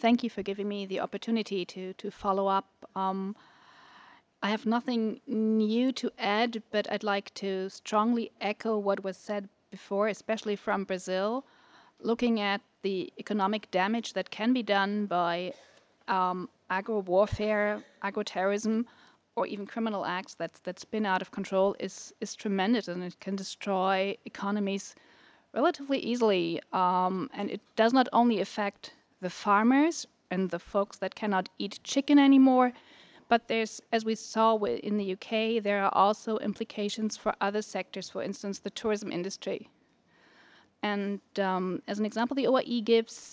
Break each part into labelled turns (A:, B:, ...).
A: thank you for giving me the opportunity to follow up. I have nothing new to add, but I'd like to strongly echo what was said before, especially from Brazil, looking at the economic damage that can be done by agro warfare, agro terrorism, or even criminal acts that spin out of control is tremendous, and it can destroy economies relatively easily. And it does not only affect the farmers and the folks that cannot eat chicken anymore, but there's, as we saw in the UK, there are also implications for other sectors, for instance, the tourism industry. And as an example, the OIE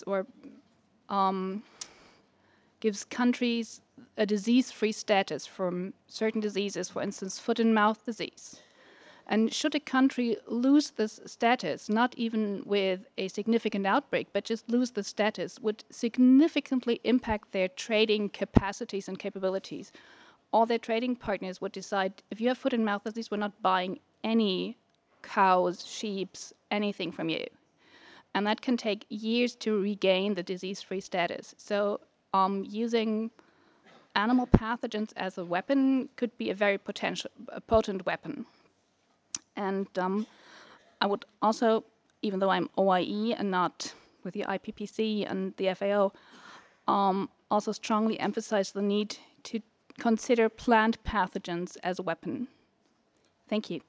A: um, gives countries a disease-free status from certain diseases, for instance, foot and mouth disease. And should a country lose this status, not even with a significant outbreak, but just lose the status, would significantly impact their trading capacities and capabilities. All their trading partners would decide, if you have foot and mouth disease, we're not buying any cows, sheep, anything from you. And that can take years to regain the disease-free status. So using animal pathogens as a weapon could be a very potent weapon. And I would also, even though I'm OIE and not with the IPPC and the FAO, also strongly emphasize the need to consider plant pathogens as a weapon. Thank you.